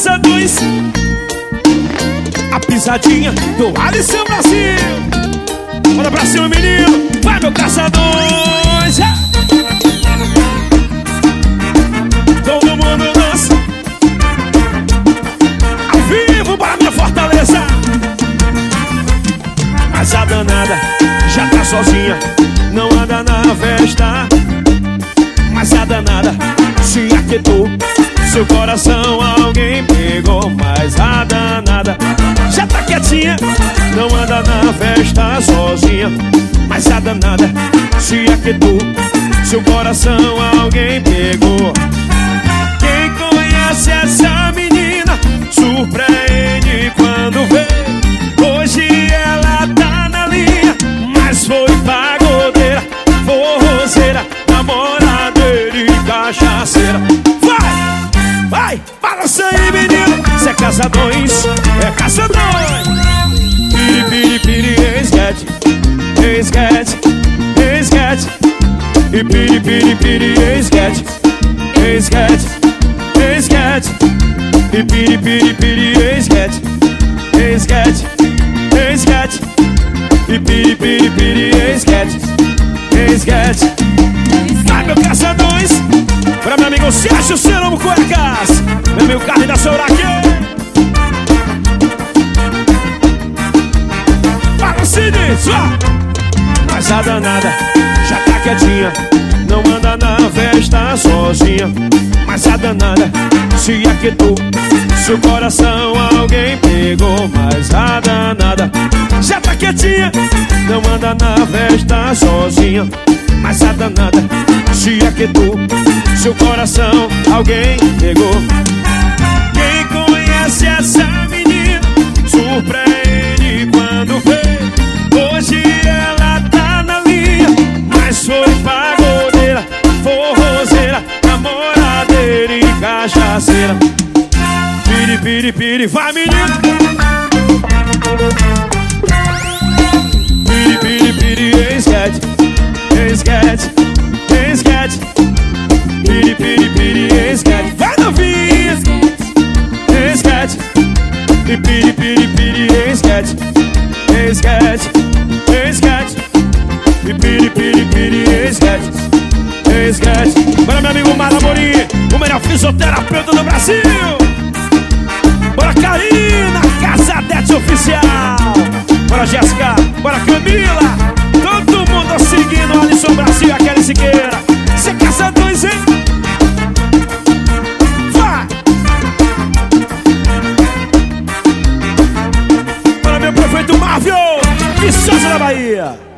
Caçadores, a pisadinha do Alisson Brasil. Bora pra cima, menino. Vai, meu Caçadores. Todo mundo dança ao vivo para minha Fortaleza. Mas a danada já tá sozinha, não anda na festa. Mas a danada se aquietou, seu coração alguém pegou. Mas a danada já tá quietinha, não anda na festa sozinha. Mas a danada se aquietou, seu coração alguém pegou. Quem conhece essa menina surpreende quando vê. Hoje ela tá na linha, mas foi pagodeira, forrozeira, namoradeira e cachaceira. Vai, balança aí, menino. Cê é caçadores, é caçadores. Piri, piri, piri, esquete, esquete, esquete. E piri, piri, piri, esquete, esquete, esquete. E piri, piri, piri, esquete, esquete, esquete. E piri, piri, piri, esquete, esquete. Vai, meu Caçadores. Pra meu amigo Sérgio Seramo Cuecas, meu amigo Carlos da Souraque. Balancinho, mas a danada já tá quietinha, não anda na festa sozinha. Mas a danada se aquietou, seu coração alguém pegou. Mas a danada já tá quietinha, não anda na festa sozinha. Mas a danada se aquietou, seu coração alguém pegou. Quem conhece essa menina surpreende quando vê. Hoje ela tá na linha, mas foi pagodeira, forrozeira, namoradeira e cachaceira. Piri, piri, piri, vai, menino. Piri, piri, piri, esquete, esquete, esquete. Piri, piri, piri, esquete. Vai, novinha. Esquete. E piri, piri, piri, esquete, esquete, esquete. E piri, piri, piri, esquete, esquete. Bora, meu amigo Mara Amorim, o melhor fisioterapeuta do Brasil. Bora, Karina, Casadete Oficial. Bora, Jéssica, bora, Camila. Todo mundo seguindo o Alisson Brasil e a Kelly Siqueira. Cê é Caçadores, hein? Vai! Para meu prefeito Marvel, Viçosa da Bahia.